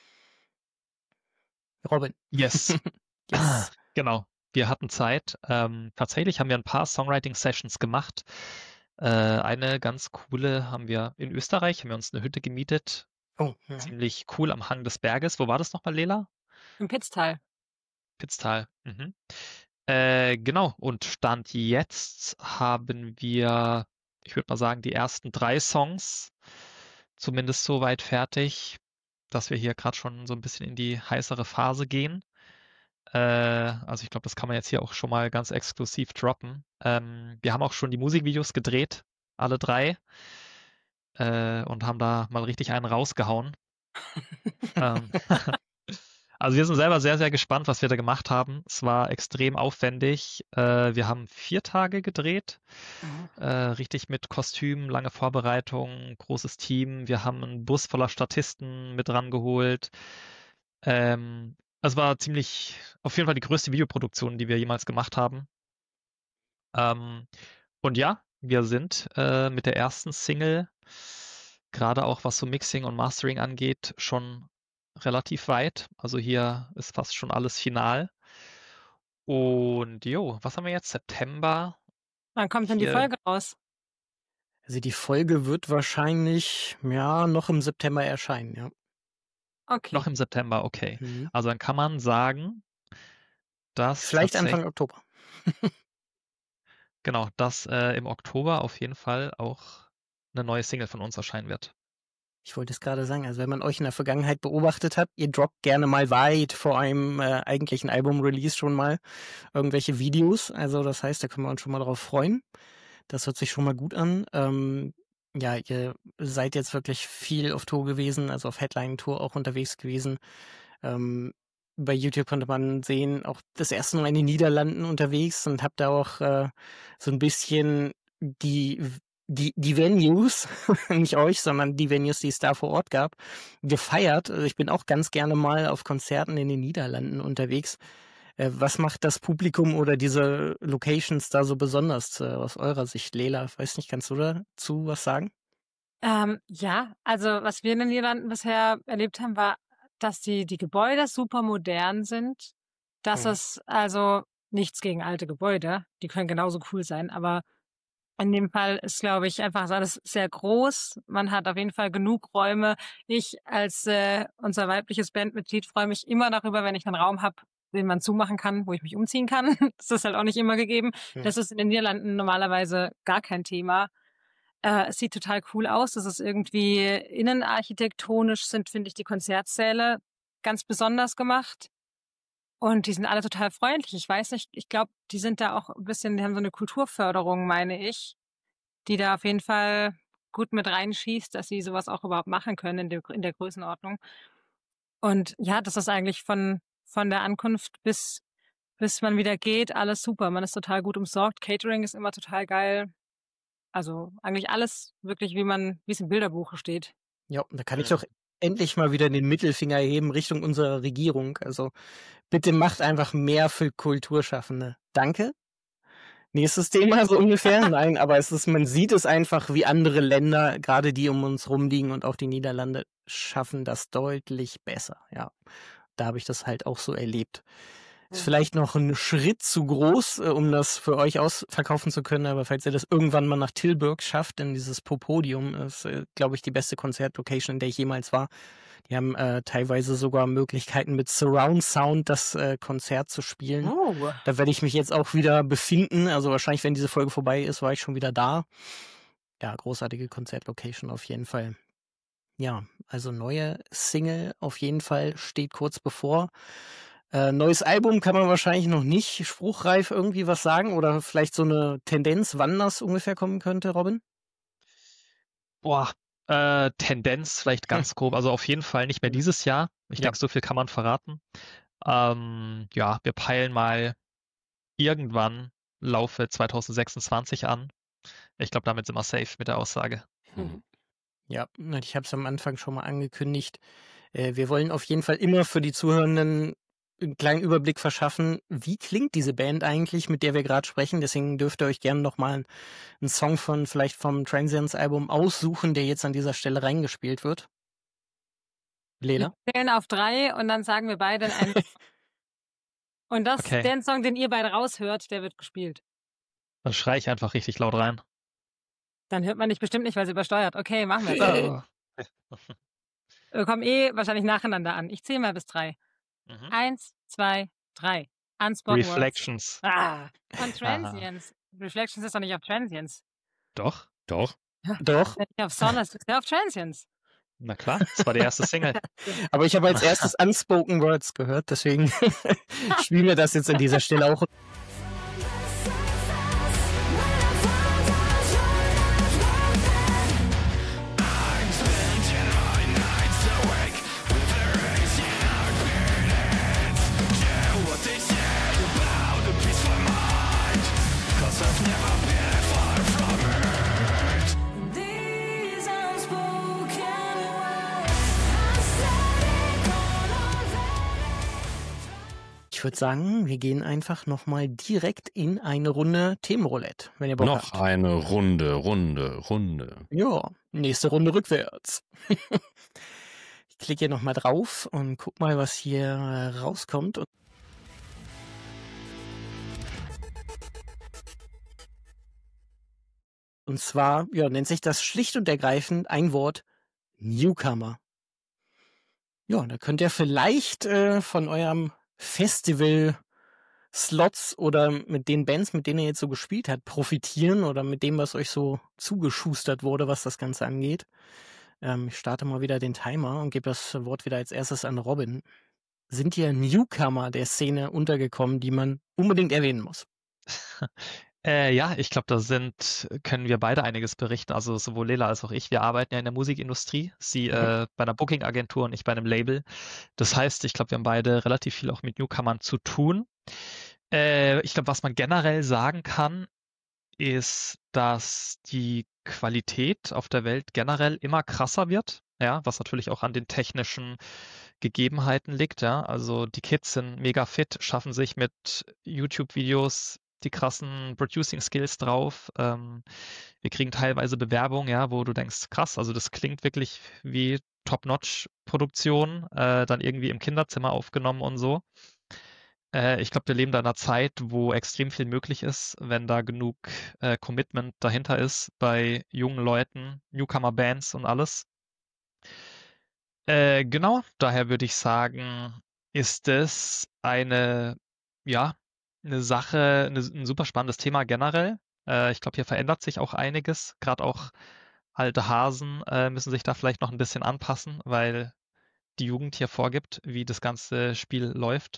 Robin. Yes. Yes. Genau. Wir hatten Zeit. Ähm, tatsächlich haben wir ein paar Songwriting-Sessions gemacht. Äh, eine ganz coole haben wir in Österreich, haben wir uns eine Hütte gemietet. Oh, ja. Ziemlich cool am Hang des Berges. Wo war das nochmal, Lela? Im Pitztal. Pitztal. Mhm. Äh, genau. Und Stand jetzt haben wir, ich würde mal sagen, die ersten drei Songs zumindest so weit fertig, dass wir hier gerade schon so ein bisschen in die heißere Phase gehen. Äh, also ich glaube, das kann man jetzt hier auch schon mal ganz exklusiv droppen. Ähm, wir haben auch schon die Musikvideos gedreht, alle drei, äh, und haben da mal richtig einen rausgehauen. ähm, also wir sind selber sehr, sehr gespannt, was wir da gemacht haben. Es war extrem aufwendig. Äh, wir haben vier Tage gedreht, äh, richtig mit Kostümen, lange Vorbereitung, großes Team. Wir haben einen Bus voller Statisten mit rangeholt. Ähm, es war ziemlich, auf jeden Fall die größte Videoproduktion, die wir jemals gemacht haben. Ähm, und ja, wir sind äh, mit der ersten Single, gerade auch was so Mixing und Mastering angeht, schon relativ weit. Also hier ist fast schon alles final. Und jo, was haben wir jetzt? September. Wann kommt denn die Hier- Folge raus? Also die Folge wird wahrscheinlich, ja, noch im September erscheinen, ja. Okay. Noch im September, okay. Mhm. Also dann kann man sagen, dass Vielleicht tatsächlich- Anfang Oktober. genau, dass äh, im Oktober auf jeden Fall auch eine neue Single von uns erscheinen wird. Ich wollte es gerade sagen, also wenn man euch in der Vergangenheit beobachtet hat, ihr droppt gerne mal weit vor einem äh, eigentlichen Album-Release schon mal irgendwelche Videos. Also das heißt, da können wir uns schon mal drauf freuen. Das hört sich schon mal gut an. Ähm, ja, ihr seid jetzt wirklich viel auf Tour gewesen, also auf Headline-Tour auch unterwegs gewesen. Ähm, bei YouTube konnte man sehen, auch das erste Mal in den Niederlanden unterwegs und habt da auch äh, so ein bisschen die die die Venues, nicht euch, sondern die Venues, die es da vor Ort gab, gefeiert. Also ich bin auch ganz gerne mal auf Konzerten in den Niederlanden unterwegs. Äh, was macht das Publikum oder diese Locations da so besonders äh, aus eurer Sicht, Lela? Weiß nicht, kannst du dazu was sagen? Ähm, ja, also was wir in den Niederlanden bisher erlebt haben, war, dass die, die Gebäude super modern sind. Dass Mhm. es also nichts gegen alte Gebäude, die können genauso cool sein, aber in dem Fall ist, glaube ich, einfach alles sehr groß. Man hat auf jeden Fall genug Räume. Ich als äh, unser weibliches Bandmitglied freue mich immer darüber, wenn ich einen Raum habe, den man zumachen kann, wo ich mich umziehen kann. Das ist halt auch nicht immer gegeben. Hm. Das ist in den Niederlanden normalerweise gar kein Thema. Äh, es sieht total cool aus. Das ist irgendwie innenarchitektonisch sind, finde ich, die Konzertsäle ganz besonders gemacht. Und die sind alle total freundlich. Ich weiß nicht, ich glaube, die sind da auch ein bisschen, die haben so eine Kulturförderung, meine ich, die da auf jeden Fall gut mit reinschießt, dass sie sowas auch überhaupt machen können in der, in der Größenordnung. Und ja, das ist eigentlich von, von der Ankunft bis, bis man wieder geht, alles super. Man ist total gut umsorgt. Catering ist immer total geil. Also eigentlich alles wirklich, wie man, wie es im Bilderbuch steht. Ja, und da kann ich doch endlich mal wieder den Mittelfinger heben Richtung unserer Regierung. Also bitte macht einfach mehr für Kulturschaffende. Danke. Nächstes Thema so ungefähr. Nein, aber es ist, man sieht es einfach, wie andere Länder, gerade die um uns rumliegen und auch die Niederlande, schaffen das deutlich besser. Ja, da habe ich das halt auch so erlebt. Ist vielleicht noch ein Schritt zu groß, äh, um das für euch ausverkaufen zu können, aber falls ihr das irgendwann mal nach Tilburg schafft, in dieses Popodium, ist, äh, glaube ich, die beste Konzertlocation, in der ich jemals war. Die haben äh, teilweise sogar Möglichkeiten, mit Surround Sound das äh, Konzert zu spielen. Oh. Da werde ich mich jetzt auch wieder befinden. Also wahrscheinlich, wenn diese Folge vorbei ist, war ich schon wieder da. Ja, großartige Konzertlocation auf jeden Fall. Ja, also neue Single auf jeden Fall steht kurz bevor. Äh, neues Album kann man wahrscheinlich noch nicht spruchreif irgendwie was sagen oder vielleicht so eine Tendenz, wann das ungefähr kommen könnte, Robin? Boah, äh, Tendenz vielleicht ganz grob. Also auf jeden Fall nicht mehr dieses Jahr. Ich Ja. denke, so viel kann man verraten. Ähm, ja, wir peilen mal irgendwann Laufe zwanzig sechsundzwanzig an. Ich glaube, damit sind wir safe mit der Aussage. Mhm. Ja, ich habe es am Anfang schon mal angekündigt. Äh, wir wollen auf jeden Fall immer für die Zuhörenden einen kleinen Überblick verschaffen, wie klingt diese Band eigentlich, mit der wir gerade sprechen. Deswegen dürft ihr euch gerne nochmal einen Song von vielleicht vom Transience-Album aussuchen, der jetzt an dieser Stelle reingespielt wird. Lena? Wir zählen auf drei und dann sagen wir beide einen. Und das, Okay. den Song, den ihr beide raushört, der wird gespielt. Dann schrei ich einfach richtig laut rein. Dann hört man dich bestimmt nicht, weil sie übersteuert. Okay, machen wir. Oh. Wir kommen eh wahrscheinlich nacheinander an. Ich zähle mal bis drei. Mhm. Eins, zwei, drei. Unspoken Words. Reflections. Ah, von Transience. Reflections ist doch nicht auf Transience. Doch, Doch. Doch, Wenn ich auf Solace ist der auf Transience. na klar, das war die erste Single. aber ich habe als erstes Unspoken Words gehört, deswegen spielen wir das jetzt an dieser Stelle auch. ich würde sagen, wir gehen einfach nochmal direkt in eine Runde Themenroulette, wenn ihr Bock Noch habt. eine Runde, Runde, Runde. Ja, nächste Runde rückwärts. Ich klicke hier nochmal drauf und guck mal, was hier äh, rauskommt. Und zwar ja, nennt sich das schlicht und ergreifend ein Wort Newcomer. Ja, da könnt ihr vielleicht äh, von eurem Festival-Slots oder mit den Bands, mit denen ihr jetzt so gespielt habt, profitieren oder mit dem, was euch so zugeschustert wurde, was das Ganze angeht. Ähm, ich starte mal wieder den Timer und gebe das Wort wieder als erstes an Robin. Sind hier Newcomer der Szene untergekommen, die man unbedingt erwähnen muss? Äh, ja, ich glaube, da sind, können wir beide einiges berichten. Also sowohl Lela als auch ich, wir arbeiten ja in der Musikindustrie. Sie Mhm. äh, bei einer Booking-Agentur und ich bei einem Label. Das heißt, ich glaube, wir haben beide relativ viel auch mit Newcomern zu tun. Äh, ich glaube, was man generell sagen kann, ist, dass die Qualität auf der Welt generell immer krasser wird. Ja, was natürlich auch an den technischen Gegebenheiten liegt. Ja, also die Kids sind mega fit, schaffen sich mit YouTube-Videos die krassen Producing-Skills drauf. Ähm, wir kriegen teilweise Bewerbungen, ja, wo du denkst, krass, also das klingt wirklich wie Top-Notch-Produktion, äh, dann irgendwie im Kinderzimmer aufgenommen und so. Äh, ich glaube, wir leben da in einer Zeit, wo extrem viel möglich ist, wenn da genug äh, Commitment dahinter ist bei jungen Leuten, Newcomer-Bands und alles. Äh, genau, daher würde ich sagen, ist es eine, ja, eine Sache, eine, ein super spannendes Thema generell. Äh, ich glaube, hier verändert sich auch einiges. Gerade auch alte Hasen äh, müssen sich da vielleicht noch ein bisschen anpassen, weil die Jugend hier vorgibt, wie das ganze Spiel läuft.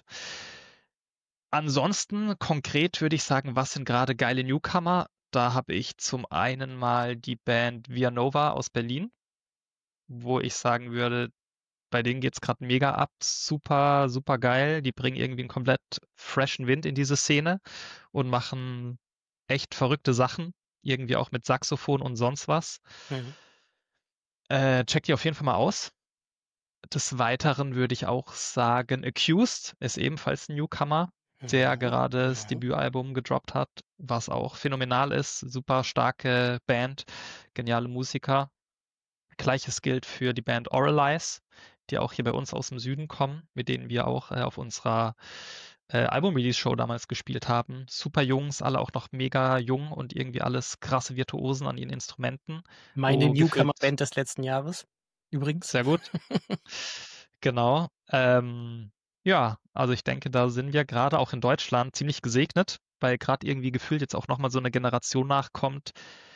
Ansonsten konkret würde ich sagen, was sind gerade geile Newcomer? Da habe ich zum einen mal die Band Via Nova aus Berlin, wo ich sagen würde, bei denen geht's gerade mega ab, super, super geil. Die bringen irgendwie einen komplett freshen Wind in diese Szene und machen echt verrückte Sachen, irgendwie auch mit Saxophon und sonst was. Mhm. Äh, check die auf jeden Fall mal aus. Des Weiteren würde ich auch sagen, Accused ist ebenfalls ein Newcomer, der Mhm. gerade das Mhm. Debütalbum gedroppt hat, was auch phänomenal ist. Super starke Band, geniale Musiker. Gleiches gilt für die Band Oralize, die auch hier bei uns aus dem Süden kommen, mit denen wir auch äh, auf unserer äh, Album-Release-Show damals gespielt haben. Super Jungs, alle auch noch mega jung und irgendwie alles krasse Virtuosen an ihren Instrumenten. Meine Wo gefühlt Newcomer-Band des letzten Jahres, übrigens. sehr gut. Genau. Ähm, ja, also ich denke, da sind wir gerade auch in Deutschland ziemlich gesegnet, weil gerade irgendwie gefühlt jetzt auch nochmal so eine Generation nachkommt,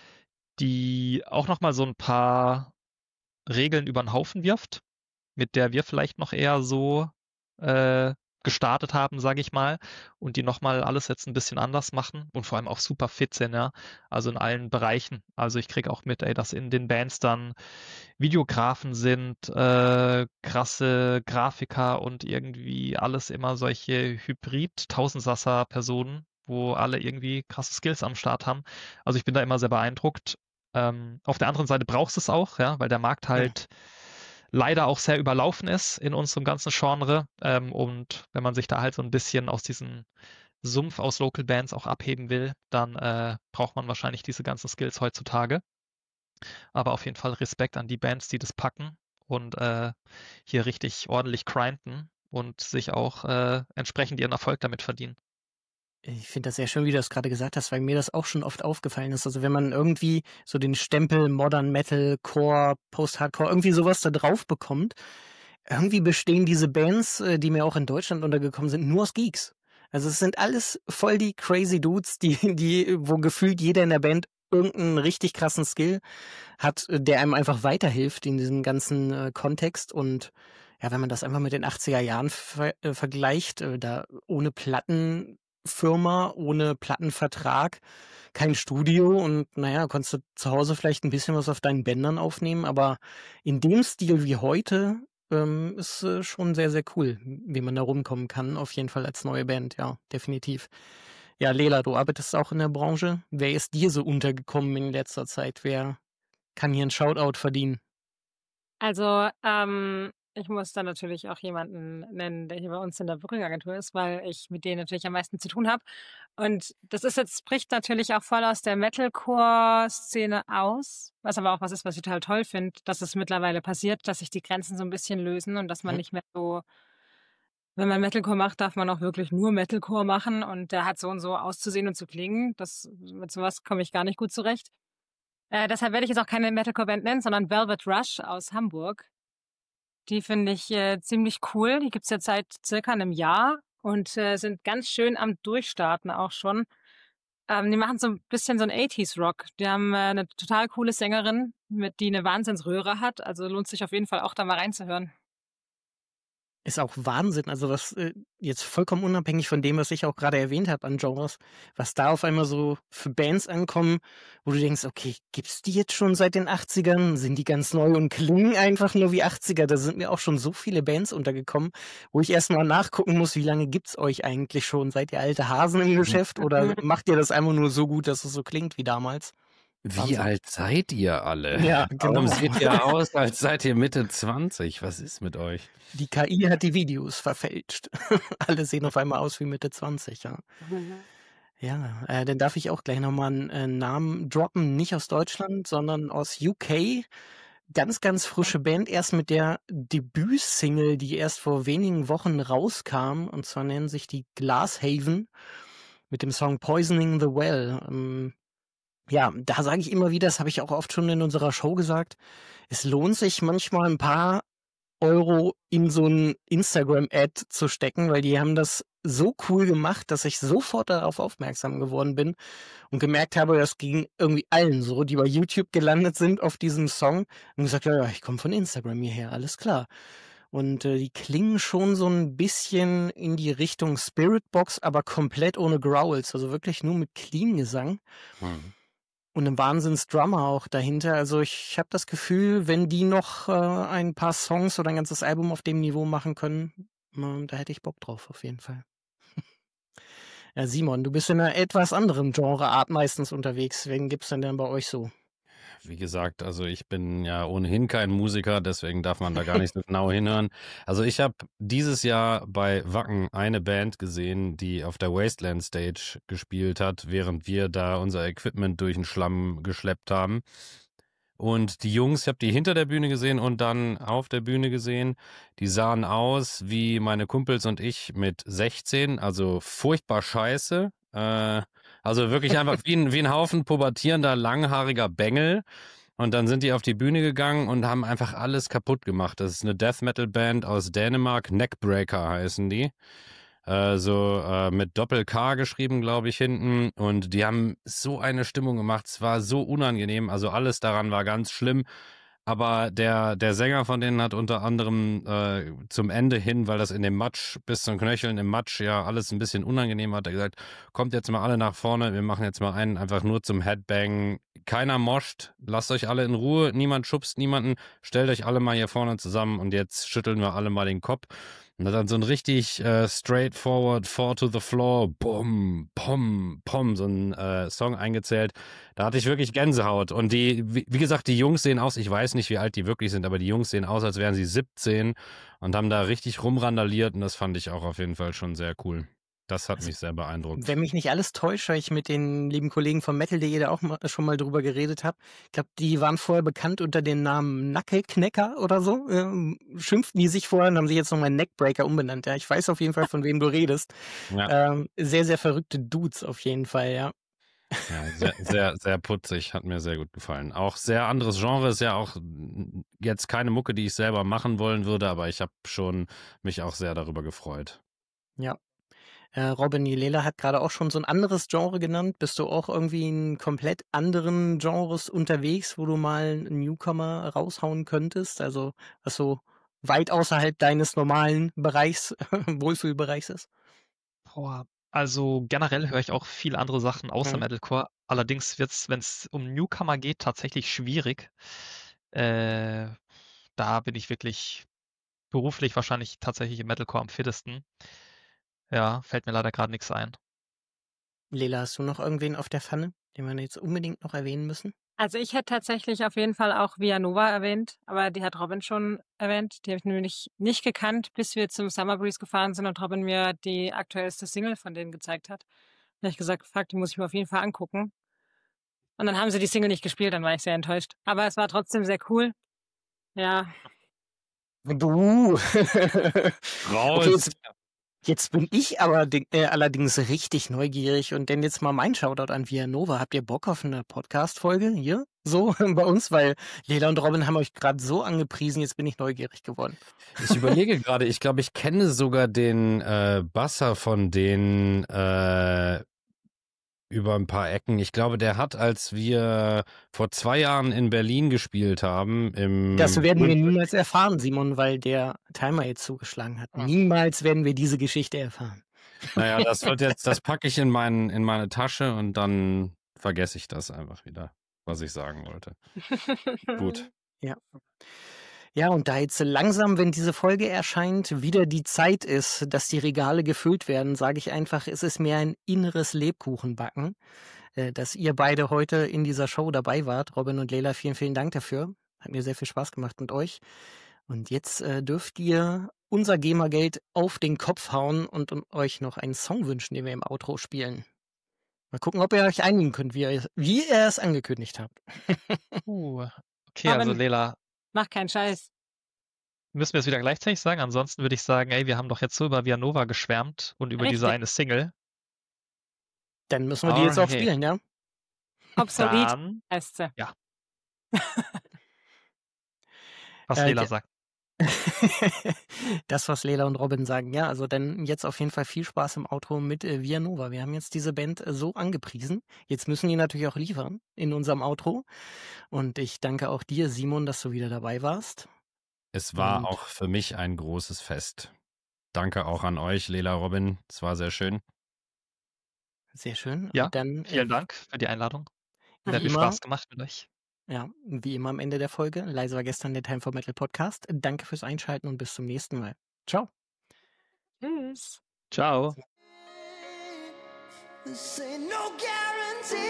die auch nochmal so ein paar Regeln über den Haufen wirft, mit der wir vielleicht noch eher so äh, gestartet haben, sage ich mal, und die nochmal alles jetzt ein bisschen anders machen und vor allem auch super fit sind, ja. Also in allen Bereichen. Also ich kriege auch mit, ey, dass in den Bands dann Videografen sind, äh, krasse Grafiker und irgendwie alles immer solche Hybrid-Tausendsasser-Personen, wo alle irgendwie krasse Skills am Start haben. Also ich bin da immer sehr beeindruckt. Ähm, auf der anderen Seite brauchst du es auch, ja, weil der Markt Ja. halt leider auch sehr überlaufen ist in unserem ganzen Genre. Ähm, und wenn man sich da halt so ein bisschen aus diesem Sumpf aus Local Bands auch abheben will, dann äh, braucht man wahrscheinlich diese ganzen Skills heutzutage. Aber auf jeden Fall Respekt an die Bands, die das packen und äh, hier richtig ordentlich grinden und sich auch äh, entsprechend ihren Erfolg damit verdienen. Ich finde das sehr schön, wie du das gerade gesagt hast, weil mir das auch schon oft aufgefallen ist. Also wenn man irgendwie so den Stempel Modern Metal, Core, Post-Hardcore, irgendwie sowas da drauf bekommt, irgendwie bestehen diese Bands, äh, die mir auch in Deutschland untergekommen sind, nur aus Geeks. Also es sind alles voll die crazy Dudes, die, die, wo gefühlt jeder in der Band irgendeinen richtig krassen Skill hat, äh, der einem einfach weiterhilft in diesem ganzen äh, Kontext. Und ja, wenn man das einfach mit den achtziger Jahren ver äh, vergleicht, äh, da ohne Plattenfirma, ohne Plattenvertrag, kein Studio und naja, konntest du zu Hause vielleicht ein bisschen was auf deinen Bändern aufnehmen, aber in dem Stil wie heute ähm, ist äh, schon sehr, sehr cool, wie man da rumkommen kann, auf jeden Fall als neue Band, ja, definitiv. Ja, Lela, du arbeitest auch in der Branche. Wer ist dir so untergekommen in letzter Zeit? Wer kann hier ein Shoutout verdienen? Also, ähm, ich muss dann natürlich auch jemanden nennen, der hier bei uns in der Booking-Agentur ist, weil ich mit denen natürlich am meisten zu tun habe. Und das ist jetzt, spricht natürlich auch voll aus der Metalcore-Szene aus, was aber auch was ist, was ich total toll finde, dass es mittlerweile passiert, dass sich die Grenzen so ein bisschen lösen und dass man Mhm. nicht mehr so, wenn man Metalcore macht, darf man auch wirklich nur Metalcore machen und der hat so und so auszusehen und zu klingen. Das, mit sowas komme ich gar nicht gut zurecht. Äh, deshalb werde ich jetzt auch keine Metalcore-Band nennen, sondern Velvet Rush aus Hamburg. Die finde ich äh, ziemlich cool. Die gibt's jetzt seit circa einem Jahr und äh, sind ganz schön am Durchstarten auch schon. Ähm, die machen so ein bisschen so ein achtziger-Rock. Die haben äh, eine total coole Sängerin, mit die eine Wahnsinnsröhre hat. Also lohnt sich auf jeden Fall auch da mal reinzuhören. Ist auch Wahnsinn, also was äh, jetzt vollkommen unabhängig von dem, was ich auch gerade erwähnt habe an Genres, was da auf einmal so für Bands ankommen, wo du denkst, okay, gibt's die jetzt schon seit den achtzigern? Sind die ganz neu und klingen einfach nur wie achtziger? Da sind mir auch schon so viele Bands untergekommen, wo ich erstmal nachgucken muss, wie lange gibt's euch eigentlich schon? Seid ihr alte Hasen im Geschäft oder macht ihr das einfach nur so gut, dass es so klingt wie damals? Wie Wahnsinn. alt seid ihr alle? Ja, Warum genau. seht ihr aus, als seid ihr Mitte zwanzig? Was ist mit euch? Die K I hat die Videos verfälscht. Alle sehen auf einmal aus wie Mitte zwanzig, ja. Ja, äh, dann darf ich auch gleich nochmal einen äh, Namen droppen, nicht aus Deutschland, sondern aus U K. Ganz, ganz frische Band, erst mit der Debütsingle, die erst vor wenigen Wochen rauskam, und zwar nennen sich die Glasshaven mit dem Song Poisoning the Well. Ähm, ja, da sage ich immer wieder, das habe ich auch oft schon in unserer Show gesagt, es lohnt sich manchmal ein paar Euro in so ein Instagram-Ad zu stecken, weil die haben das so cool gemacht, dass ich sofort darauf aufmerksam geworden bin und gemerkt habe, das ging irgendwie allen so, die bei YouTube gelandet sind auf diesem Song und gesagt, ja, ja, ich komme von Instagram hierher, alles klar. Und äh, die klingen schon so ein bisschen in die Richtung Spiritbox, aber komplett ohne Growls, also wirklich nur mit Clean-Gesang. Hm. Und ein Wahnsinns-Drummer auch dahinter. Also ich habe das Gefühl, wenn die noch äh, ein paar Songs oder ein ganzes Album auf dem Niveau machen können, äh, da hätte ich Bock drauf, auf jeden Fall. Ja, Simon, du bist in einer etwas anderen Genreart meistens unterwegs. Wen gibt's denn denn bei euch so? Wie gesagt, also ich bin ja ohnehin kein Musiker, deswegen darf man da gar nicht so genau hinhören. Also ich habe dieses Jahr bei Wacken eine Band gesehen, die auf der Wasteland Stage gespielt hat, während wir da unser Equipment durch den Schlamm geschleppt haben. Und die Jungs, ich habe die hinter der Bühne gesehen und dann auf der Bühne gesehen. Die sahen aus wie meine Kumpels und ich mit sechzehn, also furchtbar scheiße. Äh, also wirklich einfach wie ein, wie ein Haufen pubertierender, langhaariger Bengel. Und dann sind die auf die Bühne gegangen und haben einfach alles kaputt gemacht. Das ist eine Death Metal Band aus Dänemark, Neckbreaker heißen die. Äh, so äh, mit Doppel-K geschrieben, glaube ich, hinten. Und die haben so eine Stimmung gemacht. Es war so unangenehm. Also alles daran war ganz schlimm. Aber der, der Sänger von denen hat unter anderem äh, zum Ende hin, weil das in dem Matsch bis zum Knöcheln im Matsch ja alles ein bisschen unangenehm war, hat er gesagt, kommt jetzt mal alle nach vorne, wir machen jetzt mal einen einfach nur zum Headbang. Keiner moscht, lasst euch alle in Ruhe, niemand schubst niemanden, stellt euch alle mal hier vorne zusammen und jetzt schütteln wir alle mal den Kopf. Und hat dann so ein richtig äh, straightforward, four to the floor, bum, pom, pom, so ein äh, Song eingezählt. Da hatte ich wirklich Gänsehaut. Und die, wie, wie gesagt, die Jungs sehen aus, ich weiß nicht, wie alt die wirklich sind, aber die Jungs sehen aus, als wären sie siebzehn und haben da richtig rumrandaliert und das fand ich auch auf jeden Fall schon sehr cool. Das hat mich sehr beeindruckt. Wenn mich nicht alles täuscht, weil ich mit den lieben Kollegen von Metal punkt de da auch mal, schon mal drüber geredet habe. Ich glaube, die waren vorher bekannt unter dem Namen Knuckleknacker oder so. Ähm, schimpften die sich vorher und haben sich jetzt nochmal Neckbreaker umbenannt. Ja, ich weiß auf jeden Fall, von wem du redest. Ja. Ähm, sehr, sehr verrückte Dudes auf jeden Fall, ja. Ja, sehr, sehr, sehr putzig, hat mir sehr gut gefallen. Auch sehr anderes Genre, ist ja auch jetzt keine Mucke, die ich selber machen wollen würde, aber ich habe schon mich auch sehr darüber gefreut. Ja. Äh, Robin Jelela hat gerade auch schon so ein anderes Genre genannt. Bist du auch irgendwie in komplett anderen Genres unterwegs, wo du mal einen Newcomer raushauen könntest? Also was so weit außerhalb deines normalen Bereichs, Wohlfühlbereichs ist? Boah, also generell höre ich auch viele andere Sachen außer Mhm. Metalcore. Allerdings wird's, wenn es um Newcomer geht, tatsächlich schwierig. Äh, da bin ich wirklich beruflich wahrscheinlich tatsächlich im Metalcore am fittesten. Ja, fällt mir leider gerade nichts ein. Lela, hast du noch irgendwen auf der Pfanne, den wir jetzt unbedingt noch erwähnen müssen? Also ich hätte tatsächlich auf jeden Fall auch Villanova erwähnt, aber die hat Robin schon erwähnt. Die habe ich nämlich nicht gekannt, bis wir zum Summer Breeze gefahren sind und Robin mir die aktuellste Single von denen gezeigt hat. Da habe ich gesagt, fuck, die muss ich mir auf jeden Fall angucken. Und dann haben sie die Single nicht gespielt, dann war ich sehr enttäuscht. Aber es war trotzdem sehr cool. Ja. Du. Raus! Okay, jetzt, jetzt bin ich aber di- äh, allerdings richtig neugierig und denn jetzt mal mein Shoutout an Villanova. Habt ihr Bock auf eine Podcast-Folge hier? So bei uns? Weil Lela und Robin haben euch gerade so angepriesen, jetzt bin ich neugierig geworden. Ich überlege gerade, ich glaube, ich kenne sogar den äh, Basser von denen äh, über ein paar Ecken. Ich glaube, der hat, als wir vor zwei Jahren in Berlin gespielt haben, im Das werden wir niemals erfahren, Simon, weil der Timer jetzt zugeschlagen hat. Niemals werden wir diese Geschichte erfahren. Naja, das wird jetzt, das packe ich in, mein, in meine Tasche und dann vergesse ich das einfach wieder, was ich sagen wollte. Gut. Ja. Ja, und da jetzt langsam, wenn diese Folge erscheint, wieder die Zeit ist, dass die Regale gefüllt werden, sage ich einfach, es ist mehr ein inneres Lebkuchenbacken, äh, dass ihr beide heute in dieser Show dabei wart. Robin und Lela, vielen, vielen Dank dafür. Hat mir sehr viel Spaß gemacht mit euch. Und jetzt äh, dürft ihr unser GEMA-Geld auf den Kopf hauen und, und euch noch einen Song wünschen, den wir im Outro spielen. Mal gucken, ob ihr euch einigen könnt, wie ihr, wie ihr es angekündigt habt. Uh, okay, also Robin. Lela, Mach keinen Scheiß. müssen wir es wieder gleichzeitig sagen? Ansonsten würde ich sagen, ey, wir haben doch jetzt so über Villanova geschwärmt und über diese Richtig. eine Single. Dann müssen wir die jetzt auch Okay. spielen, ja? Obsolet Dann, heißt sie. was Äh, Lela ge- sagt. Das, was Lela und Robin sagen, ja, also dann jetzt auf jeden Fall viel Spaß im Outro mit äh, Villanova. Wir haben jetzt diese Band äh, so angepriesen. Jetzt müssen die natürlich auch liefern in unserem Outro. Und ich danke auch dir, Simon, dass du wieder dabei warst. Es war Und- auch für mich ein großes Fest. Danke auch an euch, Lela, Robin. Es war sehr schön. Sehr schön. Ja, Und dann, Vielen äh, Dank für die Einladung. wie Sehr viel immer, Spaß gemacht mit euch. ja, wie immer am Ende der Folge. Leise war gestern der Time for Metal Podcast. Danke fürs Einschalten und bis zum nächsten Mal. Ciao. Tschüss. Ciao. This ain't no guarantee.